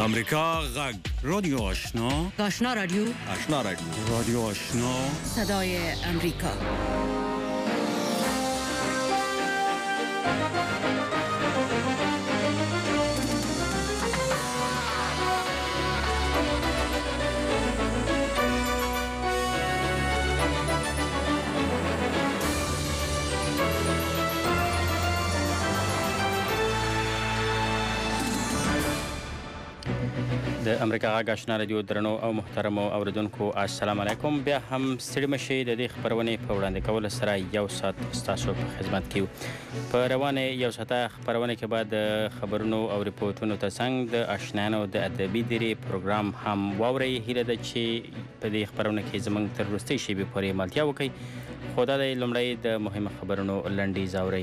امریکا غږ رادیو آشنا رادیو رادیو آشنا صدای امریکا. د امریکا غږ آشنا رادیو درنو او محترمو اوریدونکو السلام علیکم. بیا هم ستړي مشئ د دې خبرونې په وړاندې کولو سره یو ساعت ستاسو په خدمت کې یو. په روانې یو ساعته خبرونه کې به د خبرونو او ریپورټونو ترڅنګ د اشنایانو د ادبي درې پروګرام هم واورئ. هیله ده چې په دې خبرونه کې زموږ تر وروستۍ شېبې پورې ملتیا وکړئ. خو دا دی لومړی د مهمو خبرونو لنډیز اورئ.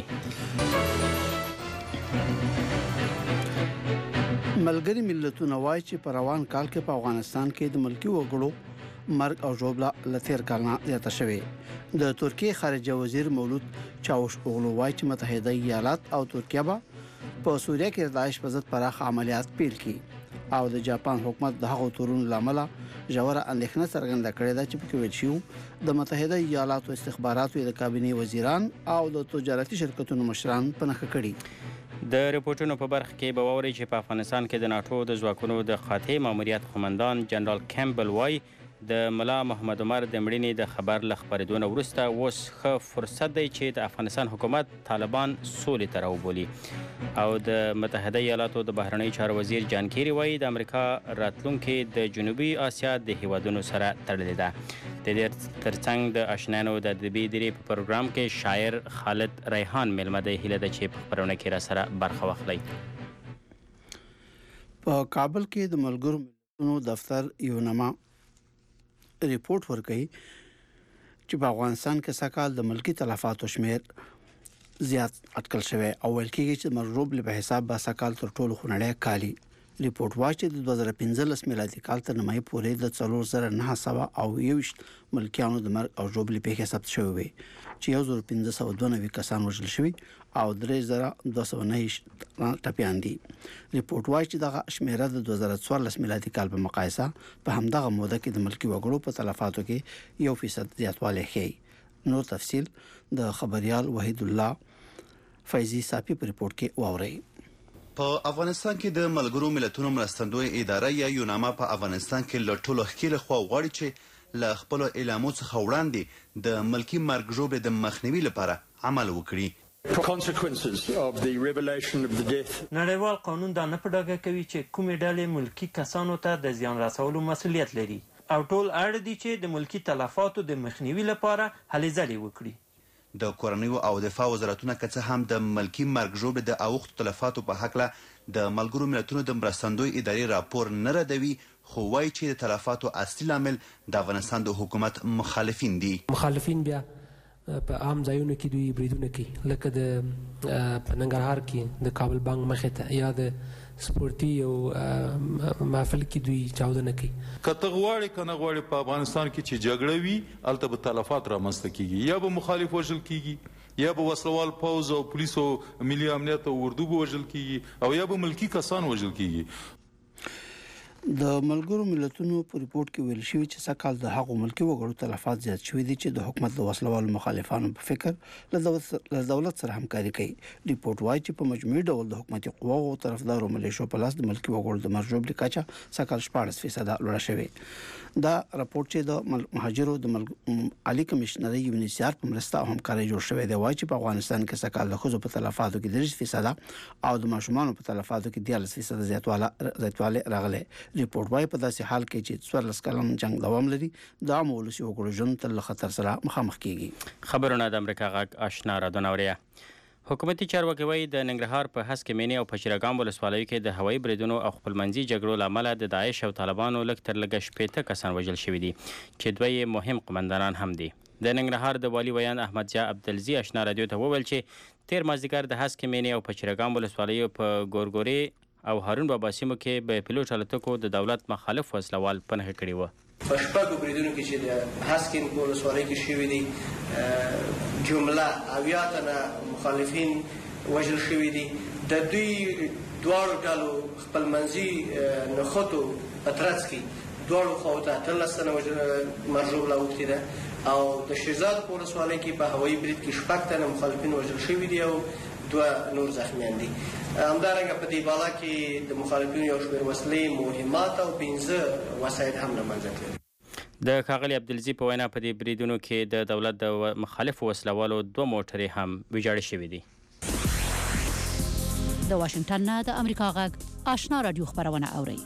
ملګري ملتونه وایي چې په روان کال کې په افغانستان کې د ملکی وګړو مرګ او ژوبله له تیر کال نه زیاته شوې. د ترکیې خارجه وزیر مولود چاوشپوغلو وایي چې متحده ایالات او ترکیه به په سوریه کې د داعش په ضد پراخ عملیات پیل کړي او د جاپان حکومت د هغو تورونو لامل ژوره اندېښنه څرګنده کړې ده چې پکې ویل شوی د متحده ایالاتو استخباراتو د کابینې وزیران او د تجارتي شرکتونو مشران په نښه کړي. د ریپورټونو په برخه کې به واورئ چې په افغانستان کې د ناټو د ځواکونو د قاطع ماموریت قومندان جنرال کیمبل وایي د ملا محمد عمر د مړینې د خبر له خپرېدو نه وروسته اوس ښه فرصت دی چې د افغانستان حکومت طالبان سولې ته راوبولي. او د متحده ایالاتو د بهرنیو چارو وزیر جان کیری وایي د امریکا راتلونکې د جنوبي اسیا د هیوادونو سره تړلې ده. د دې ترڅنګ د اشنایانو د ادبي درې په پروګرام کې شاعر خالد ریحان میلمه دی. هیله ده چې په خبرونه کې راسره برخه واخلئ. په کابل کې د ملګرو ملتونو دفتر یو نامه ریپورت ورکړي چې په افغانستان کې سکهال د ملکی تلفاتو شمیر زیات اټکل شوی او ویل کېږي چې مرغوب له حساب با سکهال تر ټولو خونړی کالي. ریپورت وايي چې د 2015 میلادي کال تر نیمایي پورې د 4921 ملکیانو د مرګ او ژوبلې پیښې ثبت شوې وي چې 1592 کسان وژل شوي او 3209 ټپیان دي. ریپورت وايي چې دغه شمیره د 2014 میلادي کال په مقایسه په همدغه موده کې د ملکی وګړو په تلفاتو کې 1% زیاتوالی ښیي. نور تفصیل د خبريال وحید الله فیضی صافی په ریپورت کې واورئ. په افغانستان کې د ملګرو ملتونو مرستندوی اداره یا یوناما په افغانستان کې له ټولو ښکېله خوا غواړي چې له خپلو اعلامو څخه وړاندې د ملکي مرګ ژوبلې د مخنیوي لپاره عمل وکړي. نړیوال قانون دا نه په ډاګه کوي چې کومې ډلې ملکي کسانو ته د زیان رسولو مسؤلیت لري او ټول اړ دي چې د ملکي تلفاتو د مخنیوي لپاره هلې ځلې وکړي. د کورنیو او دفاع وزارتونه که څه هم د ملکی مرګ ژوبلې د اوښتو تلفاتو په هکله د ملګرو ملتونو د مرستندوی ادارې راپور نه ردوي، خو وایي چې د تلفاتو اصلي لامل د افغانستان د حکومت مخالفین دي. مخالفین بیا په عام ځایونو کې دوی بریدونه کوي، لکه د په ننګرهار کې د کابل بانک مخې ته یا د سپورتي او محفل کې دوی چاودنه کوي. کته غواړي کنه غواړي په افغانستان کې چې جګړه وي الته به تلفات رامنځته کیږي، یا به مخالف وژل کیږي، یا به وسلوال پوز او پولیس او ملي امنیت او اردو به وژل کیږي، او یا به ملکی کسان وژل کیږي. د ملګرو ملتونو په ریپورت کې ویل شوی چې سکهال د هغو ملکی وګړو تلفات زیات شوي دي چې د حکومت د وسلوالو مخالفانو په فکر له دولت سره همکاري کوي. ریپورت وايي چې په مجموعي ډول د حکومتي قواو او طرفدارو ملیشو په لاس د ملکی وګړو د مرګ ژوبلې کچه سکهال 14% لوړه شوې. دا راپورټ چې د مهاجرو د عالی کمشنري یونیسیار په مرسته او همکاري جوړ شوی دی وايي چې په افغانستان کې سکهال د خزو په تلفاتو کې 30% او د ماشومانو په تلفاتو کې 14% زیاتوالی راغلی. ریپورت وايي په داسې حال کې چې 14 کلن جنگ دوام لري د عام ولسي وګړو ژوند تل خطر سره مخامخ کیږي. خبرونه د امریکا غږ آشنا رادیو اوریا. حکومتي چارواکي وایي د ننګرهار په هسک مینې او پچیرګام ولسوالیو کې د هوایي بریدونو او خپلمنځي جګړو له امله د داعش او طالبانو لږ تر لږه 80 کسان وژل شوي دي چې دوی مهم قمندانان هم دي. د ننګرهار د والي ویان احمد ضیا عبدالزی آشنا رادیو ته وویل چې تیر مازدیګر د هسک مینې او پچیرګام ولسوالیو په ګورګوري او هارون بابا سیمو کې به پیلوټ الوتکو د دولت مخالف وسلوال په نښه کړي وو. په شپږو بریدونو کې چې د هسکین په ولسوالۍ کې شوي دي جمله اویا تنه مخالفین وژل شوي دي د دوی دواړو ډلو خپلمنځي نښتو په ترڅ کې دواړو خواو ته 13 تنه مرجوبله اوښتې ده او د شیرزاد په ولسوالۍ کې په هوایي برید کې 6 تنه مخالفین وژل شوي دي او 2 نور زخمیان دي. همدارنګه په دې بالا کې د مخالفینو یو شمېر وسلې، مهمات او 15 وسایل هم له منځه تللي. د ښاغلي عبدالعزیز په وینا په دې بریدونو کې د دولت د مخالفو وسلوالو 2 موټرې هم ویجاړې شوي دي. د واشنگټن نه د امریکا غږ آشنا رادیو خبرونه اوري.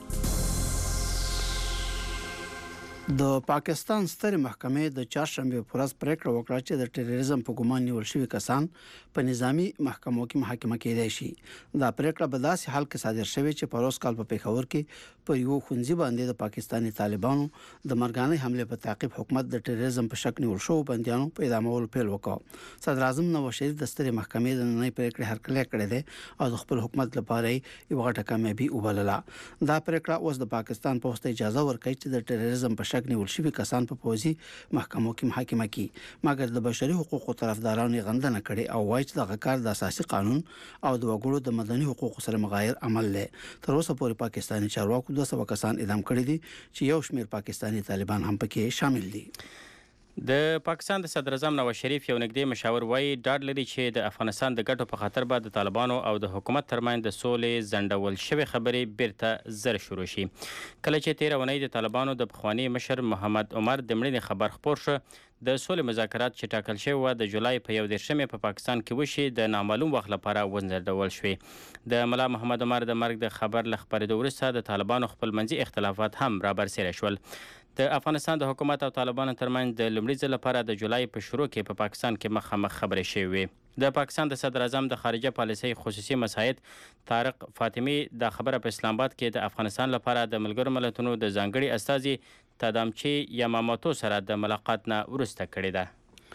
د پاکستان سترې محکمې د چهارشنبه په ورځ پریکړه وکړه چې د ټیرریزم په ګمان نیول شوي کسان په نظامی محکمو کې محاکمه کېدای شي. دا پریکړه په داسې حال کې صادر شوې چې په روز کال په پیښور کې په یو خونځي باندې د پاکستاني طالبانو د مرګانې حمله په تعقیب حکومت د ټیرریزم په شک نیول شو بنديانو په اعدامولو پیل وکړ. صدر اعظم نواز شریف د سترې محکمې د نړۍ پریکړه هرکلی کړې ده او د خپل حکومت لپاره یو غټه کامیابي وبلله. دا پریکړه اوس د پاکستان په واسطه اجازه ورکړي چې د ټیرریزم په نیول شوي کسان په پوځي محکمو کې محاکمه کی، مګر د بشري حقوقو طرفدارانو غندنه کړي او وایي چې د کار د اساسي قانون او د وګړو د مدني حقوقو سره مغایر عمل لري. تر اوسه پورې پاکستاني چارواکو 200 کسان اعدام کړي دي چې یو شمېر پاکستاني طالبان هم پکې شامل دي. د پاکستان د صدر اعظم نواز شریف یو نږدې مشاور وایي ډاډ لري چې د افغانستان د ګټو په خاطر به د طالبانو او د حکومت ترمنځ د سولې ځنډول شوې خبرې بیرته زر شروع شي. کله چې 13 اونۍ د طالبانو د پخوانی مشر محمد عمر د مړینې خبر خپور شو، د سولې مذاکرات چې ټاکل شوی و د جولای په 11 په پاکستان کې وشي د نامعلوم وخت لپاره وځنډول شوې. د ملا محمد عمر د مرګ د خبر له خبرېدو وروسته د طالبانو خپلمنځي اختلافات هم رابرسېره شول. د افغانستان د حکومت او طالبانو ترمنځ د لومړي ځل لپاره د جولای په شروع کې په پاکستان کې مخامخ خبرې شوې وې. د پاکستان د صدر اعظم د خارجه پالیسۍ خصوصي مساعد طارق فاطمی د خبره په اسلام آباد کې د افغانستان لپاره د ملګرو ملتونو د ځانګړي استازي تادامچی یاماموتو سره د ملاقات نه وروسته کړې ده.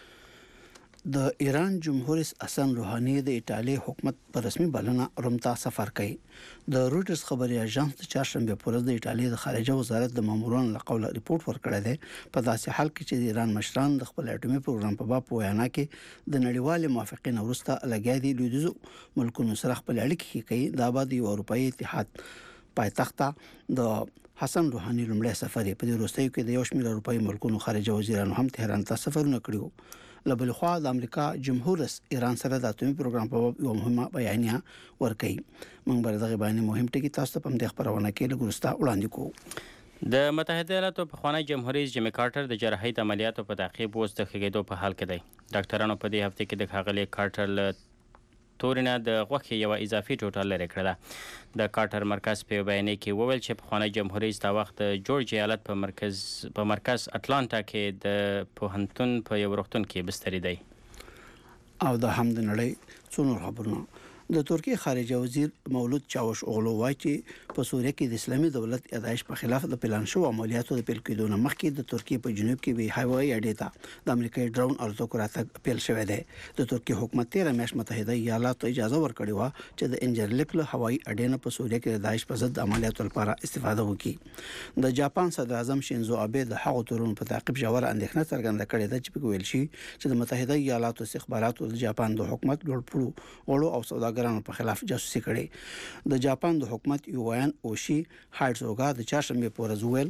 د ایران جمهور رئیس حسن روحاني د ایټالیا حکومت په رسمي بلنه روم ته سفر کوي. د رویټرز خبري اژانس د چهارشنبه په ورځ د ایټالیا د خارجه وزارت د مامورانو له قوله ریپورت ورکړی دی په داسې حال کې چې د ایران مشران د خپل اټومي پروګرام په باب وینا کې د نړیوال موافقین وروسته لګیا دي لویدیځو ملکونو سره خپل اړیکې کوي. دا بعد یو اروپאי اتحاد پایتخت د حسن روحاني لومړی سفر په دې وروستیو کې د یو شمېر اروپאי ملکونو خارجه وزیرانو هم تهران ته سفرونه کړیو. لبل خو د امریکا جمهور رئیس ایران سره د اټومي پروګرام په باب یو مهمه بیانیه ورکړي. موږ بر دغه بیانیه مهم ټکی تاسو ته په دې خبرونه کې لګورستا وړاندې کوو. د متحده ایالاتو پخوانی جمهور رئیس جیمي کارټر د جراحي د عملیاتو په تعقیب اوس د خګېدو په حال کې دی. ډاکټرانو په دې هفته کې د ښاغلي کارټر له تورینه د غوښې یو اضافي ټوټه لرې کړه ده. د کارټر مرکز په بیانیه کې وویل چې پخوانی جمهور رئیس دا وخت د جورجیا ایالت په مرکز اټلانټا کې د پوهنتون په یو روغتون کې بستري دی. او د هم د نړۍ څونور خبرونه د ترکیه خارجه وزیر مولود چاوش اوغلو وایي چې په سوریه کې د اسلامي دولت ادعایش په خلاف د پلان شو عملیاتو د پیل کېدو نه مخکې د ترکیه په جنوب کې به هوایي اډې ته د امریکایي ډرون الوتکو راتګ پیل شوی دی. د ترکیه حکومت 13 میاشت متحده ایالاتو اجازه ورکړې و چې د انجرلیک له هوایي اډې نه په سوریه کې د داعش په ضد عملیاتو لپاره استفاده وکړي. د جاپان صدر اعظم شینزو آبه د هغو تورونو په تعقیب ژوره اندېښنه څرګنده کړې ده چې په ویل شي چې د متحده ایالاتو استخباراتو د جاپان د حکومت لوړپوړو غړو او سوداګرانو په خلاف جاسوسي کړې. د جاپان د حکومت یوان اوشي هایټسوګا د چهارشنبه په ورځ ویل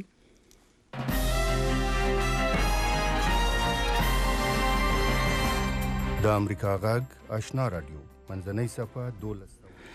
د امریکا غږ آشنا رادیو منځنۍ صفه 12.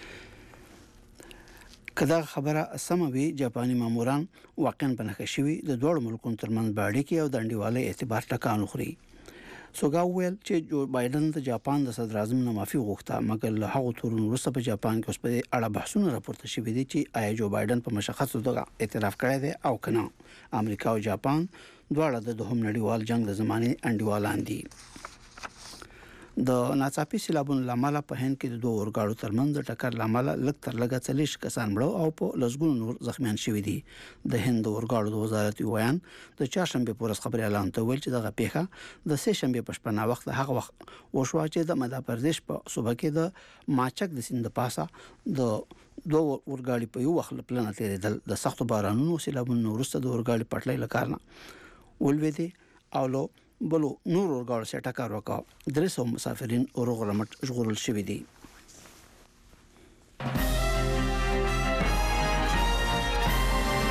کدا خبره سم وي جاپاني ماموران واقعا بنخښ شوی د دوه ملکونو ترمنځ باندې کې او د انډیوالۍ اعتبار ټکان خوري. سوګا ویل چې جو بایدن د جاپان د صدر اعظم نه معافي غوښته، مګر له هغو تورونو وروسته په جاپان کې اوس په اړه بحثونه راپورته شوي دي چې آیا جو بایدن په مشخصو توګه اعتراف کړی دی او کنه. امریکا او جاپان دواړه د دوهم نړیوال جنگ د زمانې انډیوالان دي. د ناڅاپي سیلابونو لامل په هند کې د دوه اورګاړو ترمنځ د ټکر لامل لږ تر لږه 40 کسان مړه او په لسګونو نور زخمیان شوي دي. د هند اورګاړو د وزارت ویان د چهارشنبه په ورځ خبري اعلان ته ویل چې دغه پیښه د سه شنبه په شپه وخت هغه وخت وشو چې د مدھیه پردیش په صوبه کې د ماچک د سیند پاسه د دوه اورګاړي په یو وخت پلان تیرېدل. د سختو بارانونو سیلابونو وروسته د اورګاړي پټلۍ لکارنه ولوېدي او له بلو نور اورګاړو سره ټکر وکړ. 300 مسافرین اورغلمټ ژغورل شوي دي.